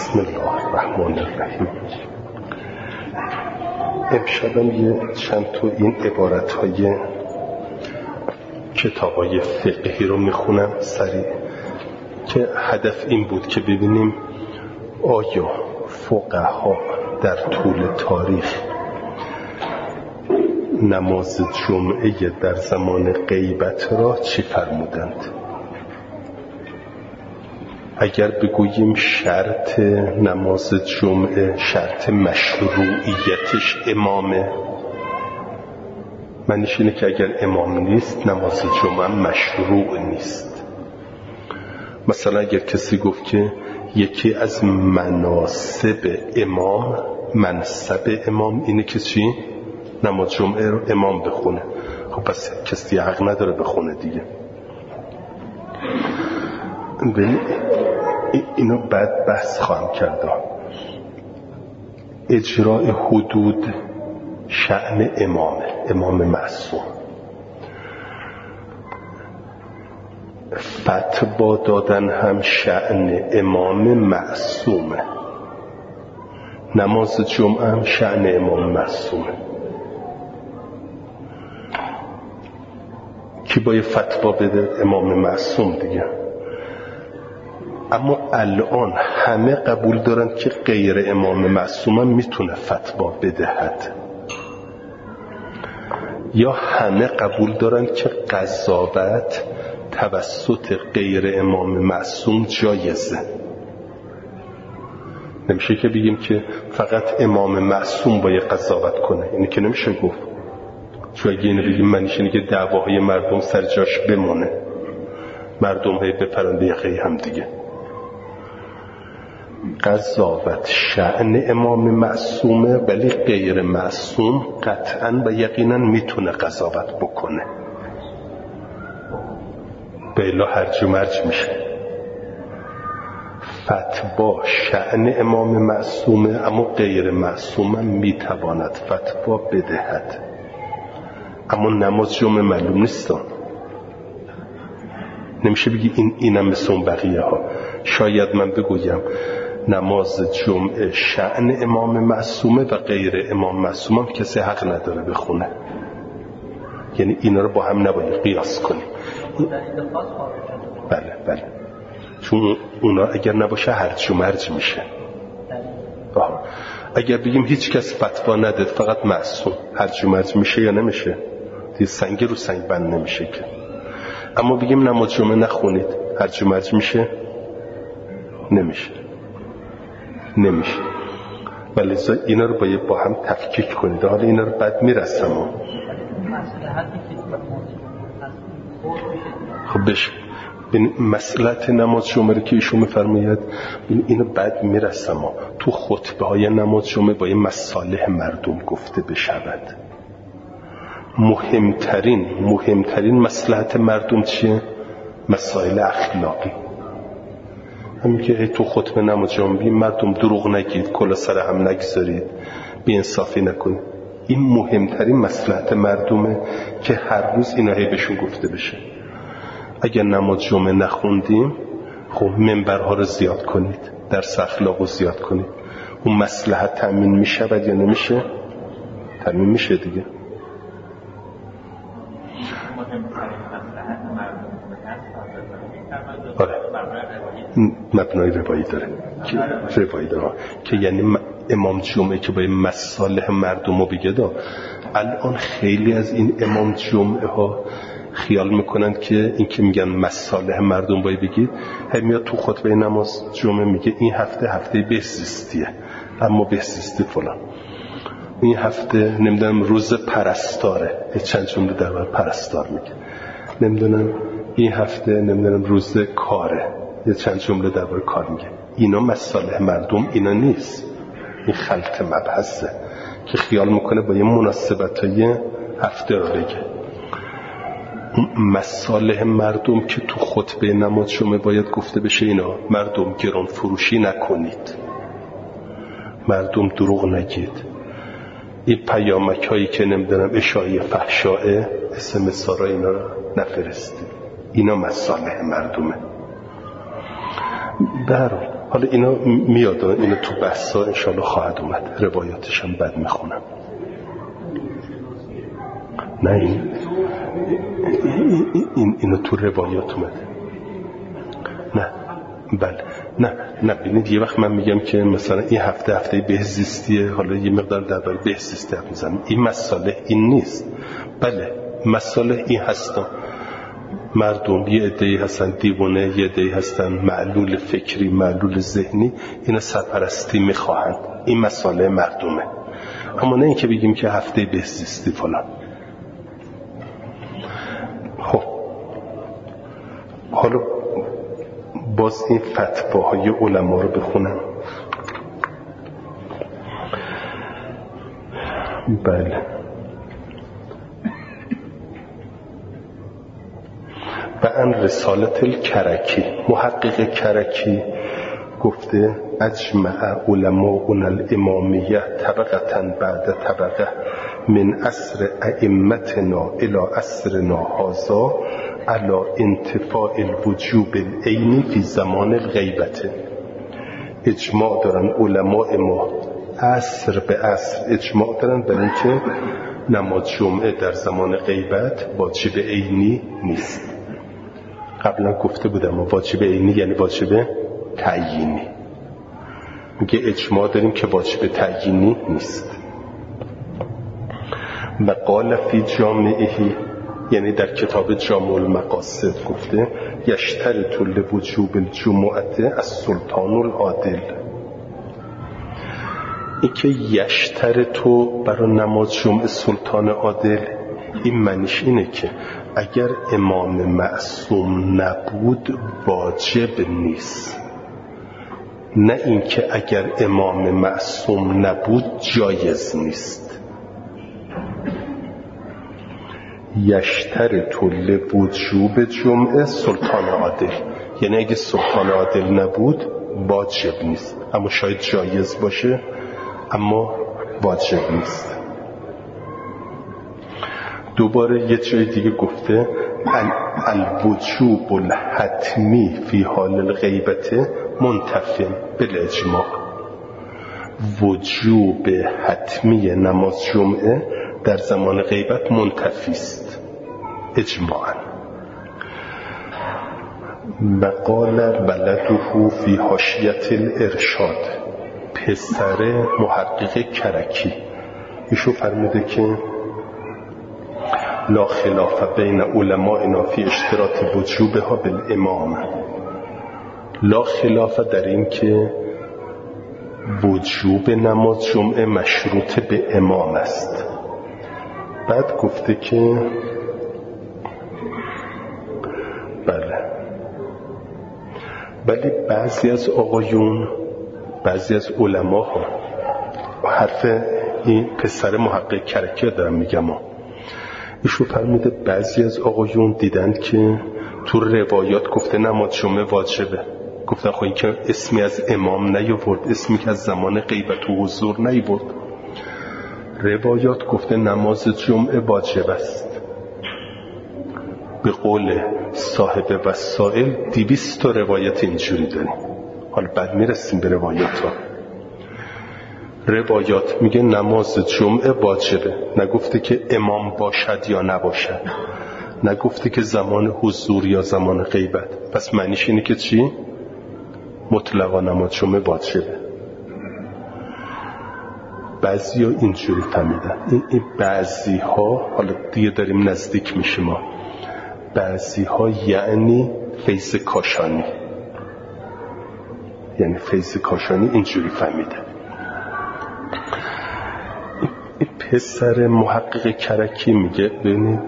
بسم الله الرحمن الرحیم. امشبم یه چند تا این عبارت‌های کتابای فقهی رو میخونم سریع که هدف این بود که ببینیم آیا فقها در طول تاریخ نماز جمعه در زمان غیبت را چی فرمودند. اگر بگوییم شرط نماز جمعه، شرط مشروعیتش امامه، معنیش اینه که اگر امام نیست نماز جمعه مشروع نیست. مثلا اگر کسی گفت که یکی از مناسب امام، منصب امام اینه که چی؟ نماز جمعه رو امام بخونه. خب پس کسی حق نداره بخونه دیگه. اینو بعد بحث خواهم کرد. اجراء حدود شأن امام معصوم. فتوا دادن هم شأن امام معصومه. نماز جمعه هم شأن امام معصومه. کی باید فتوا بده؟ امام معصوم دیگه. اما الان همه قبول دارن که غیر امام معصوم هم میتونه فتوا بدهد، یا همه قبول دارن که قضاوت توسط غیر امام معصوم جایزه. نمیشه که بگیم که فقط امام معصوم باید قضاوت کنه، اینی که نمیشه گفت. چون اگه اینو بگیم معنیش اینه که دعواهای مردم سر جاش بمونه، مردم هی بپرن به یقه هم دیگه. قضاوت شأن امام معصومه، ولی غیر معصوم قطعاً و یقیناً میتونه قضاوت بکنه، بلا هرج و مرج میشه. فتوا شأن امام معصومه، اما غیر معصوم میتواند فتوا بدهد. اما نماز جمعه معلوم نیستم، نمیشه بگی اینم مثل اون بقیه ها. شاید من بگویم نماز جمعه شأن امام معصومه و غیر امام معصوم هم کسی حق نداره بخونه. یعنی اینا رو با هم نباید قیاس کنیم. بله چون اونا اگر نباشه هرج و مرج میشه. اگر بگیم هیچ کس فتوا نداد فقط معصوم، هرج و مرج میشه یا نمیشه؟ دیگه سنگ رو سنگ بند نمیشه که. اما بگیم نماز جمعه نخونید، هرج و مرج میشه؟ نمیشه. ولی اینا رو باید با هم تفکیک کنید. حالا اینا رو بعد میرسم. خب بشه مسئلت نماز جمعه رو که ایشون میفرماید اینو بعد میرسم. تو خطبه های نماز جمعه باید مصالح مردم گفته بشود. مهمترین مصلحت مردم چیه؟ مسائل اخلاقی. همین که تو خطبه نماز جمعه مردم دروغ نگید، کلا سر هم نگذارید، بی‌انصافی نکنید. این مهمترین مصلحت مردمه که هر روز اینا بهشون گفته بشه. اگر نماز جمعه نخوندیم، خب منبرها رو زیاد کنید، درس اخلاق رو زیاد کنید. اون مصلحت تأمین میشه یا نمیشه؟ تأمین میشه دیگه. مبنای روایی داره که یعنی امام جمعه که باید مصالح مردم رو بگه. الان خیلی از این امام جمعه ها خیال میکنند که این که میگن مصالح مردم باید بگید، هم میاد تو خطبه نماز جمعه میگه این هفته بهزیستیه، اما بهزیستی فلان. این هفته نمیدونم روز پرستاره، چند جمله در پرستار میگه. نمیدونم این هفته نمیدونم روز کاره، یه چند جمله درباره کار میگه. اینا مصالح مردم اینا نیست. این خلط مبحثه که خیال میکنه با یه مناسبتای هفته رو بگه. مصالح مردم که تو خطبه نماز جمعه باید گفته بشه اینا: مردم گران فروشی نکنید، مردم دروغ نگید، این پیامک هایی که نمیدونم اشاعه فحشائه SMS ها را اینا رو نفرستید. اینا مصالح مردمه. حالا اینا میاد، اینا تو بحثا انشالله خواهد اومد، روایاتش هم بعد میخونم. نه اینو تو روایات اومده. نه بله نه ببینید یه وقت من میگم که مثلا این هفته بهزیستیه، حالا یه مقدار درباره بهزیستی حرف میزنم، این مسئله این نیست. بله مسئله این هستن، مردم یه عده‌ای هستن دیوانه، یه عده‌ای هستن معلول فکری، معلول ذهنی، اینا سرپرستی میخواهند، این مسئله مردمه. اما نه اینکه بگیم که هفته بهزیستی فلان. خب حالا باز این فتواهای علما رو بخونم. بله و ان رسالت الکرکی، محقق کرکی گفته اجمع علماء الامامیه طبقة بعد طبقه من عصر ائمتنا الى عصرنا هذا على انتفاء الوجوب العینی فی زمان الغیبت. اجماع دارن علماء ما عصر به عصر، اجماع دارن برای اینکه نماز جمعه در زمان غیبت واجب عینی نیست. قبلا گفته بودم واجب عینی یعنی واجب تعیینی. میگه اجماع داریم که واجب تعیینی نیست. و قال فی جامعهی، یعنی در کتاب جامع المقاصد گفته یشترط لوجوب الجمعه السلطان العادل. این که یشترط برای نماز جمعه سلطان عادل، این معنیش اینه که اگر امام معصوم نبود واجب نیست، نه اینکه اگر امام معصوم نبود جایز نیست. یشترط لوجوب جمعه سلطان عادل، یعنی اگه سلطان عادل نبود واجب نیست، اما شاید جایز باشه اما واجب نیست. دوباره یه جای دیگه گفته الوجوب الحتمی فی حال الغیبت منتفی بالاجماع. وجوب حتمی نماز جمعه در زمان غیبت منتفی است اجماعا. و قال ولده فی حاشیة الارشاد، پسر محقق کرکی ایشو فرموده که لا خلاف بین علمائنا فی اشتراط وجوبها بالامام. لا خلاف در این که وجوب نماز جمعه مشروط به امام است. بعد گفته که بله ولی بعضی از آقایون، بعضی از علما ها، حرف این پسر محقق کرکی دارم میگم، ایشو فرموده بعضی از آقایون دیدن که تو روایات گفته نماز جمعه واجبه، گفتن خب این که اسمی از امام نیاورد، اسمی که از زمان غیبت و حضور نیاورد، روایات گفته نماز جمعه واجب است. به قول صاحب وسائل 200 تا روایت اینجوری داریم. حالا بعد میرسیم به روایات ها. روایات میگه نماز جمعه واجبه، نگفته که امام باشد یا نباشد، نگفته که زمان حضور یا زمان غیبت. پس معنیش اینه که چی؟ مطلقا نماز جمعه واجبه. بعضی ها اینجوری فهمیدن. این بعضی ها، حالا دیگه داریم نزدیک میشیم ما، بعضی ها یعنی فیض کاشانی، یعنی فیض کاشانی اینجوری فهمیده. پسر محقق کرکی میگه ببینید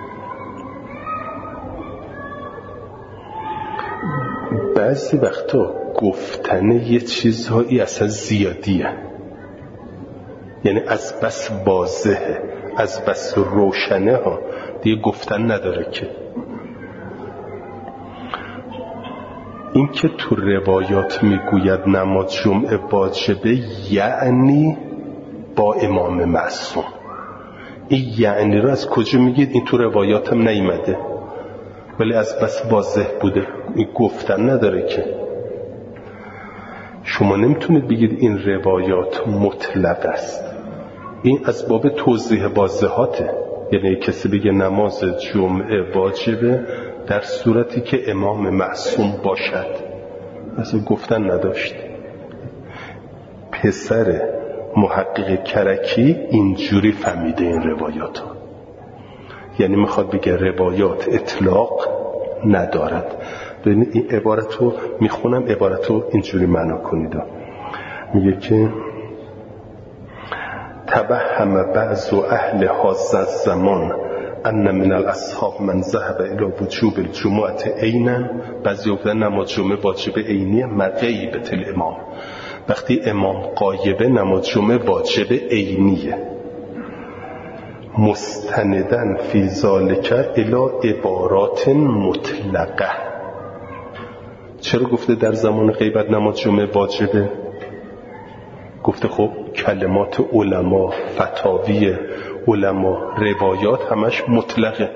بعضی وقتا گفتن یه چیزهایی اصلا زیادیه، یعنی از بس واضحه، از بس روشنه ها دیگه گفتن نداره که. این که تو روایات میگوید نماز جمعه واجبه یعنی با امام معصوم، این یعنی رو از کجا میگید؟ این تو روایات هم نیامده ولی از بس واضح بوده، این گفتن نداره که. شما نمیتونید بگید این روایات مطلق است. این از باب توضیح واضحاته. یعنی کسی بگه نماز جمعه واجبه در صورتی که امام معصوم باشد، مثلا گفتن نداشت. پسر محقق کرکی اینجوری فهمیده این روایات ها. یعنی میخواد بگه روایات اطلاق ندارد. ببینید این عبارت رو میخونم، عبارت رو اینجوری معنا کنید. میگه که تبهم بعض اهل هذا الزمان ان من الاصحاب من ذهب الى وجوب الجمعه عینا. بعضی گفتن نماز جمعه واجب عینیه مغیبت الامام. وقتی امام غایبه نماز جمعه واجب عینیه. مستندن فی ذالک الی عبارات مطلقه. چرا گفته در زمان غیبت نماز جمعه واجبه؟ گفته خب کلمات علما، فتاوی علما، روایات همش مطلقه.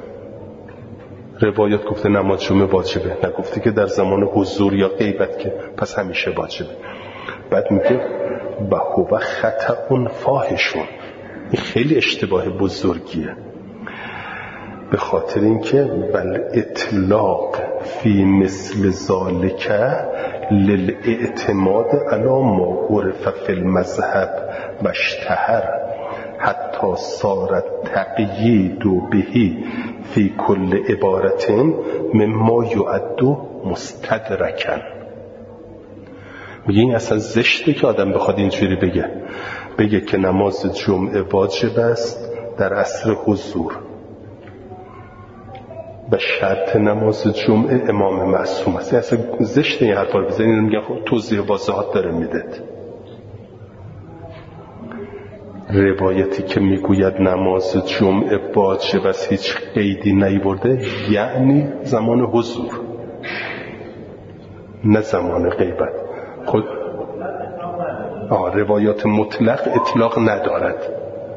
روایات گفته نماز جمعه واجبه، نگفته که در زمان حضور یا غیبت که پس همیشه واجبه. بعد میگه و هو خطأ فاحشون. این خیلی اشتباه بزرگیه، به خاطر اینکه بل اطلاق فی مثل ذالک للاعتماد علی ما عرف فی المذهب و اشتهر حتی صارت تقیید بهی فی کل عبارت مما یعد مستدرکن. میگه این اصلا زشته که آدم بخواد اینجوری بگه که نماز جمعه واجب است در عصر حضور و شرط نماز جمعه امام معصوم است. اصلا زشته این حرفا رو بزنید. میگن خب توضیح واضحات داره میدید. روایتی که میگوید نماز جمعه واجب است هیچ قیدی نیورده، یعنی زمان حضور نه زمان غیبت. خود روایات مطلق اطلاق ندارد.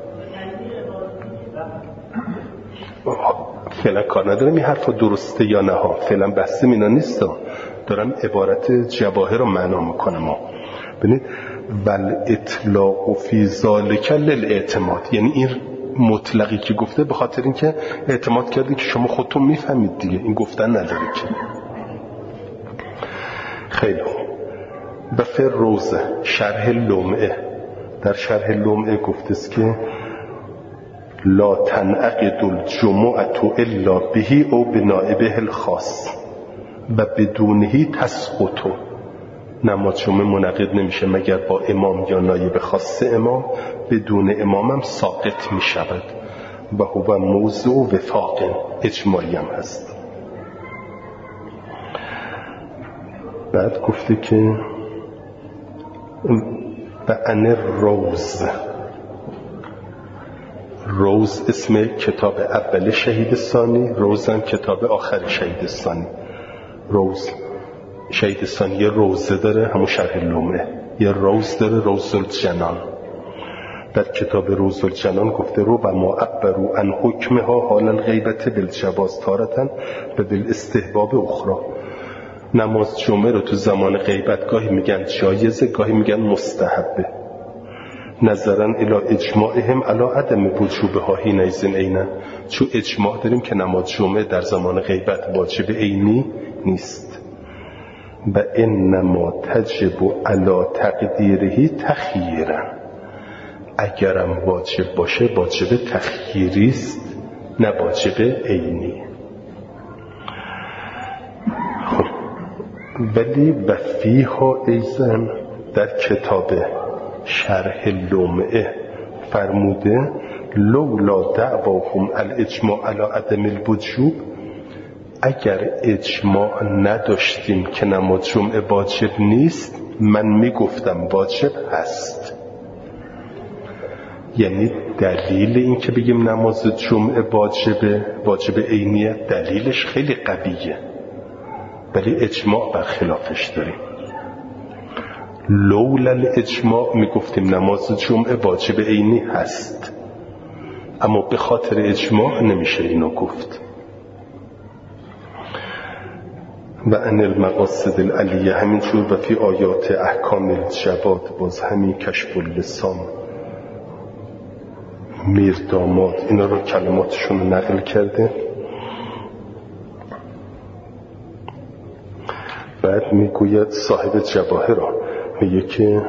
فعلا کار ندارم این حرفا درسته یا نه ها، فعلا بحثم اینا نیست، دارم عبارت جواهر رو معنا میکنم. ببینید بل اطلاق فی ذالک للاعتماد، یعنی این مطلقی که گفته به خاطر اینکه اعتماد کرده که شما خودتون میفهمید دیگه، این گفتن نداره که. خیلی خوب. بفر روزه شرح لمعه، در شرح لمعه گفته است که لا تنعقد الجمعة الا به او بنائبه الخاص و بدونه تسقط. نماز جمعه منعقد نمیشه مگر با امام یا نایب خاص امام، بدون امام هم ساقط میشود و هو موضوع وفاق اجماعی هم هست. بعد گفته که و ان روز اسم کتاب اول شهید ثانی، روز هم کتاب آخر شهید ثانی. روز شهید ثانی یه روزه داره، همون شرح لمعه، یه روز داره، روز الجنان. در کتاب روز الجنان گفته رو و ما عبرو عن حکمها حال الغیبت بالجواز تارتن و بالاستحباب اخرى. نماز جمعه رو تو زمان غیبت گاهی میگن جایزه، گاهی میگن مستحبه، نظرن الی اجماعهم علی عدم وجوبها حینئذ عینا. چون اجماع داریم که نماز جمعه در زمان غیبت واجب عینی نیست. و انما تجب علی تقدیره تخییرا، اگرم واجب باشه واجب تخییری است نه واجب عینی. خب ولی و فیها ایضا در کتاب شرح لمعه فرموده لولا دعواهم الاجماع علی عدم الوجوب، اگر اجماع نداشتیم که نماز جمعه واجب نیست من میگفتم واجب هست. یعنی دلیل این که بگیم نماز جمعه واجب عینیه دلیلش خیلی قویه، ولی اجماع برخلافش داریم. لولا الاجماع میگفتیم نماز جمعه واجب عینی هست، اما به خاطر اجماع نمیشه اینو گفت. و ان المقاصد العلیه همینجور. و فی آیات احکام الجواد باز همین کشف اللسان میر داماد اینا رو کلماتشون رو نقل کرده. بعد میگوید صاحب جواهر را میگه که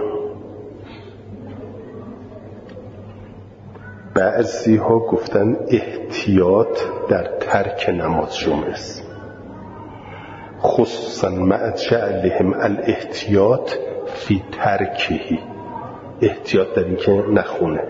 بعضی ها گفتن احتیاط در ترک نماز جمعه است، خصوصا مع جعلهم الاحتیاط فی ترکهی، احتیاط در این که نخونه.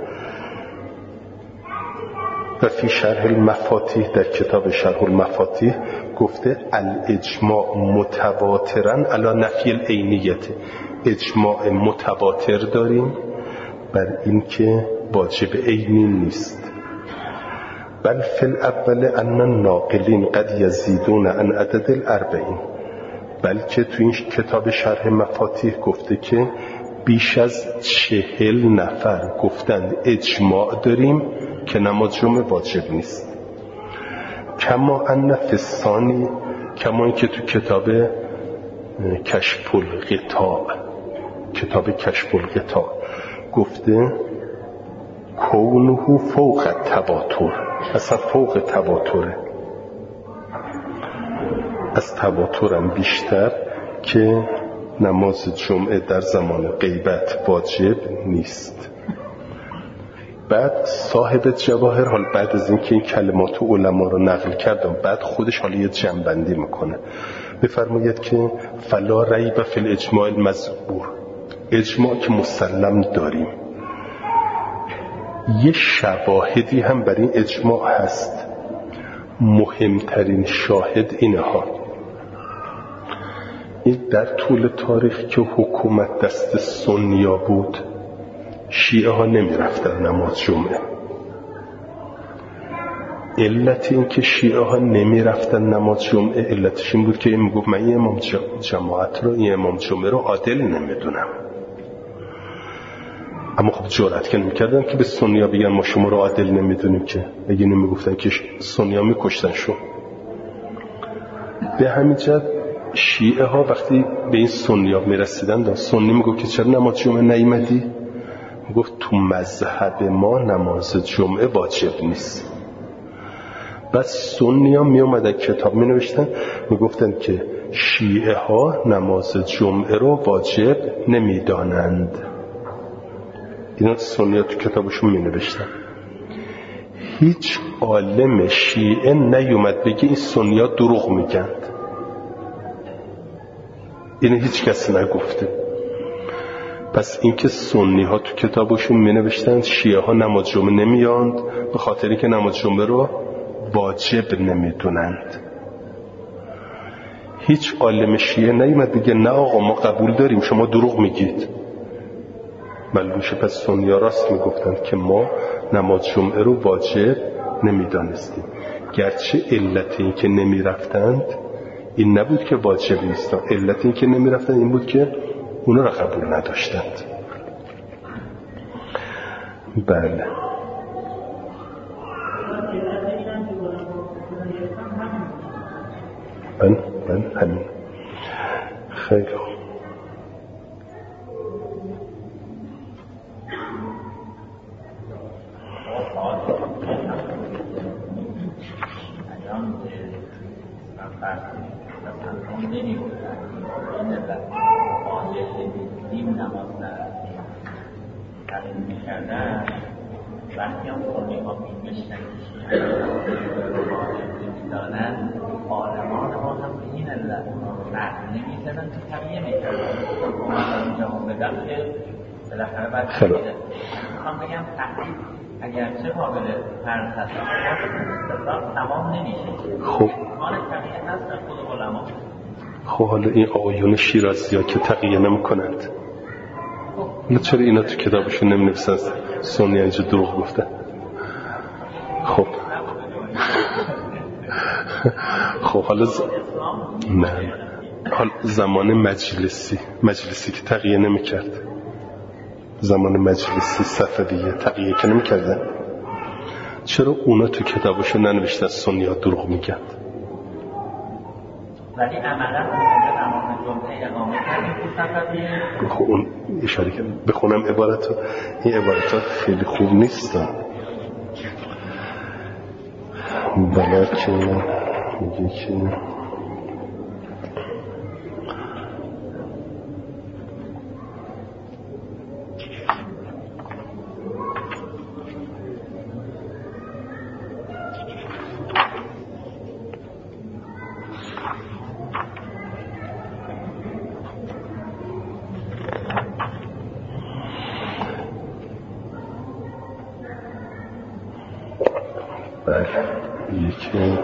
و فی شرح المفاتیح در کتاب شرح المفاتیح گفته الاجماع متواترن علی نفی العینیت، اجماع متواتر داریم بر این که واجب عینی نیست. بل فی الاول ان الناقلین قد یزیدون عن عدد الاربعین، بلکه تو این کتاب شرح مفاتیح گفته که بیش از 40 نفر گفتند اجماع داریم که نماز جمعه واجب نیست. کما ان فی الثانی، کما این که تو کتاب کشف الغطاء، کتاب کشف الغطاء گفته کونه فوق التواتر، اصلا فوق تواتره، از تواترم بیشتر که نماز جمعه در زمان غیبت واجب نیست. بعد صاحب جواهر حال بعد از اینکه این کلمات علما رو نقل کردم بعد خودش حالا یه جنبندی میکنه، بفرماید که فلا ریب فی الاجماع المذکور، اجماع که مسلم داریم، یه شواهدی هم بر این اجماع هست. مهمترین شاهد اینها، این در طول تاریخ که حکومت دست سنیا بود شیعه ها نمی رفتن نماز جمعه. علت این که شیعه ها نمی رفتن نماز جمعه علتش این بود که این میگفت من این امام جماعت رو، این امام جمعه رو عادل نمیدونم. اما خب جرأت که نمی‌کردن که به سنیا بگن ما شما رو عادل نمیدونیم، که اگه نمیگفتن که سنیا میکشتن شو. به همین جهت شیعه ها وقتی به این سنیا میرسیدن، سنی میگفت که چرا نماز جمعه نیامدی؟ میگفت تو مذهب ما نماز جمعه واجب نیست. بس سنیا میومدن کتاب مینوشتن میگفتن که شیعه ها نماز جمعه رو واجب نمیدانند. اینا سنیا تو کتابشون می نوشتن. هیچ عالم شیعه نیومد بگه این سنیا دروغ میگند، اینو هیچ کسی نگفته. پس اینکه سنی ها تو کتابشون می نوشتن شیعه ها نماز جمعه نمیاند به خاطری که نماز جمعه رو واجب نمیدونند. هیچ عالم شیعه نیومد بگه نه آقا ما قبول داریم شما دروغ میگید. معلوم شه پس سنیا راست میگفتند که ما نماز جمعه رو واجب نمیدانستیم، گرچه علت این که نمیرفتند این نبود که واجب نیست، علت این که نمیرفتند این بود که اونا را قبول نداشتند. بله همین. خیلی خوب. وقتی هم کنی ها میگشتن میدانن آلمان ها هم به این علت نمیزنن که طبیعه میکردن اومدن جواب بدن که بالاخره بعد میخوام بگم تحقیق اگرچه قابل فرض هست تمام نمیشه. خب مال طبیعه هست در خود علما. خب حالا این آقایون شیرازی ها که تقیه نمی کنند چرا اینا تو کتابشون نمی نویسن سنی اینجا دروغ گفتن؟ خب خب حالا نه حالا زمان مجلسی که تقیه نمی کرد، زمان مجلسی صفویه تقیه که نمی کردن، چرا اونا تو کتابشون ننوشتن سنی ها دروغ میگن؟ ولی عملا اونجا نماز جمعه اقامه کردیم تو صفویه. خب اون اشاره که بخونم عبارتو، این عبارتها خیلی خوب نیستن. بلکه میگه که یکی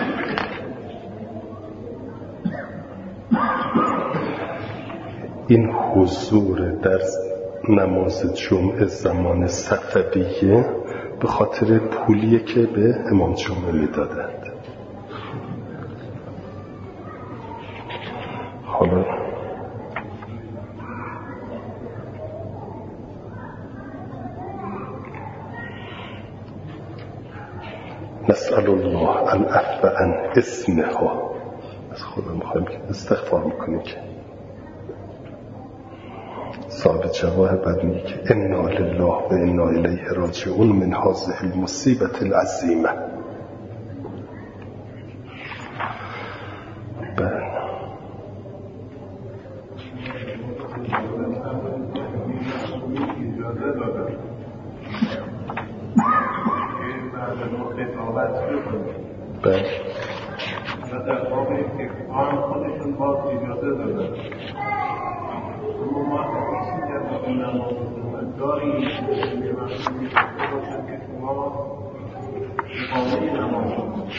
این حضور در نماز جمعه زمان صفویه به خاطر پولیه که به امام جمعه میدادند. حالا نسأل الله العفو عن اسمها، از خدا میخوایم که استغفار میکنیم که صاحب جواهر بعد میگه که انا لله و انا الیه راجعون من هذه المصیبت العظیمه. و در باب اکرام خودشون باز اجازه دادن. اما ما تحصیل در باب نماز داریم به مفهومی باشد که شما اقامه نماز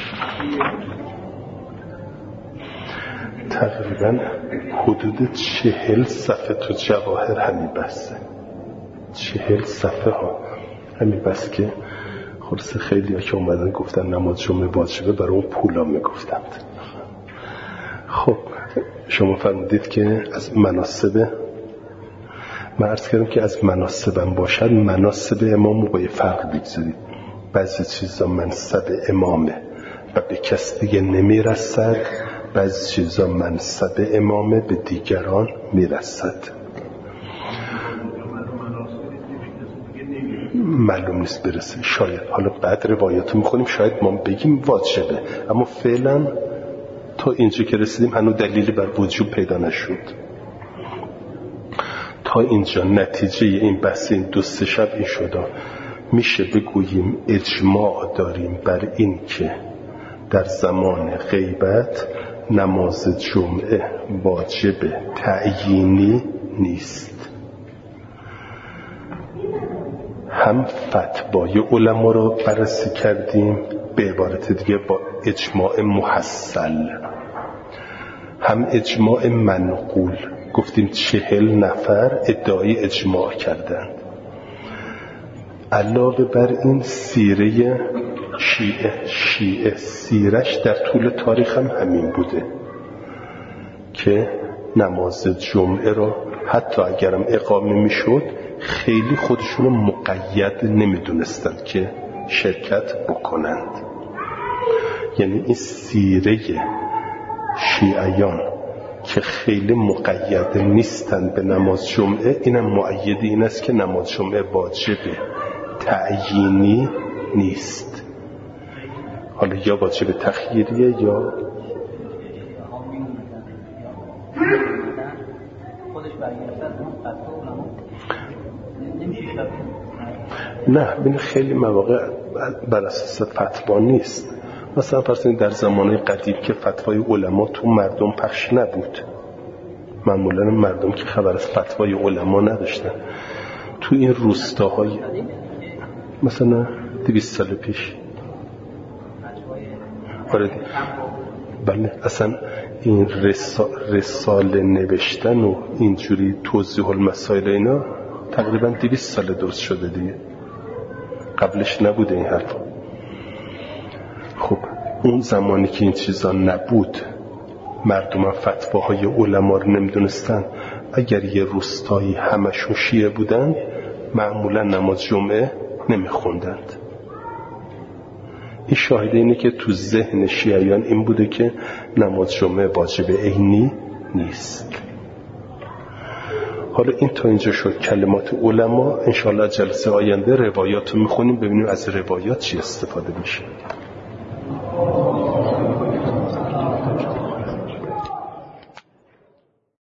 تقریبا حدود 40 صفحه تو جواهر همین بسته، 40 صفحه ها همین بس که خلاصه خیلی ها که اومدن گفتن نماز جمعه واجبه برای اون پولا میگفتند. خب شما فرمودید که از مناسب، من عرض کردم که از مناسبم باشد، مناسب امامو با یه فرق بگذارید. بعضی چیزا منصب امامه و به کس دیگه نمیرسد، بعضی چیزا منصب امامه به دیگران میرسد. معلوم نیست برسه، شاید حالا بعد روایاتو میخونیم شاید ما بگیم واجبه، اما فعلا تا اینجا که رسیدیم هنوز دلیلی بر وجوب پیدا نشد. تا اینجا نتیجه این بحث این 2-3 شب این شده میشه بگوییم اجماع داریم بر این که در زمان غیبت نماز جمعه واجب تعیینی نیست. هم فتوای علما رو بررسی کردیم، به عبارت دیگه با اجماع محصل، هم اجماع منقول، گفتیم 40 نفر ادعای اجماع کردند. علاوه بر این سیره شیعه سیرش در طول تاریخ هم همین بوده که نماز جمعه رو حتی اگرم اقامه میشد خیلی خودشونو مقید نمیدونستند که شرکت بکنند. یعنی این سیره شیعیان که خیلی مقید نیستند به نماز جمعه، اینم مؤید این است که نماز جمعه واجبه تعیینی نیست. حالا یا واجب تخییریه یا نه. ببین خیلی مواقع بر اساس فتوا نیست. مثلا فرض در زمانه قدیم که فتوای علما تو مردم پخش نبود، معمولا مردم که خبر از فتوای علما نداشتن، تو این روستاهای مثلا 200 سال پیش بله اصلا این رساله نوشتن و اینجوری توضیح المسائل اینا تقریبا 200 سال درست شده دیگه، قبلش نبوده این حرف. خب اون زمانی که این چیزا نبود، مردم فتواهای علما رو نمیدونستن، اگر یه روستایی همشون شیعه بودن معمولا نماز جمعه نمیخوندند. این شاهده اینه که تو ذهن شیعیان این بوده که نماز جمعه واجب عینی نیست. حالا این تا اینجا شد کلمات علما. انشاءالله جلسه آینده روایات رو میخونیم ببینیم از روایات چی استفاده میشه.